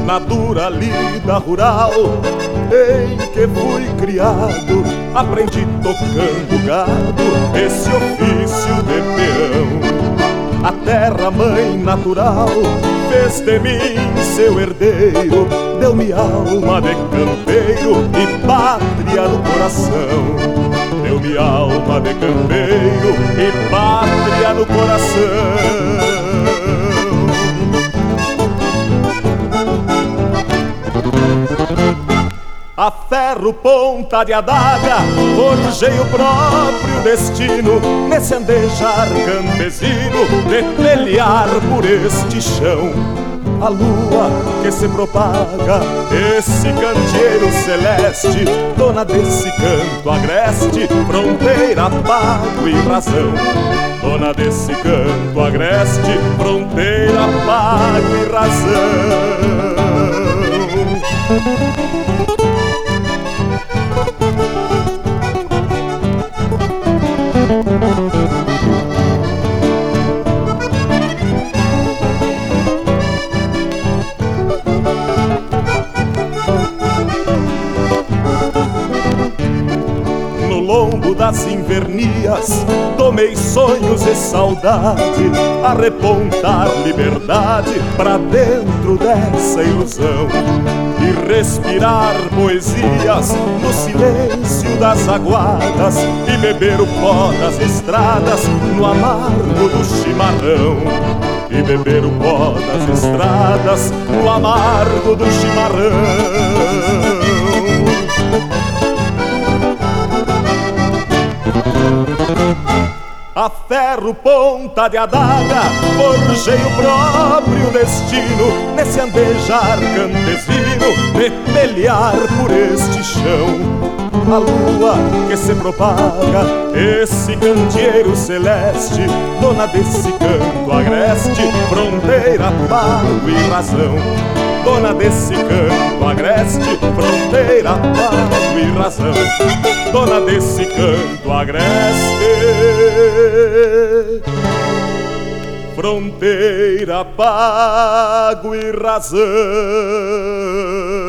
na dura lida rural em que fui criado, aprendi tocando gado esse ofício de peão. A terra mãe natural fez de mim seu herdeiro, deu-me alma de campeiro e pátria no coração. Deu-me alma de campeiro e pátria no coração. A ferro ponta de adaga forjei o próprio destino nesse andejar campesino de pelear por este chão. A lua que se propaga, esse candeeiro celeste, dona desse canto agreste, fronteira, pago e razão. Dona desse canto agreste, fronteira, pago e razão. No lombo das invernias tomei sonhos e saudade, a repontar liberdade pra dentro dessa ilusão e respirar poesias no silêncio das aguadas e beber o pó das estradas no amargo do chimarrão. E beber o pó das estradas no amargo do chimarrão. A ferro ponta de adaga forjei o próprio destino nesse andejar campesino de pelear por este chão. A lua que se propaga, esse candeeiro celeste, dona desse canto agreste, fronteira, pago e razão. Dona desse canto agreste, fronteira, pago e razão. Dona desse canto agreste, fronteira, pago e razão.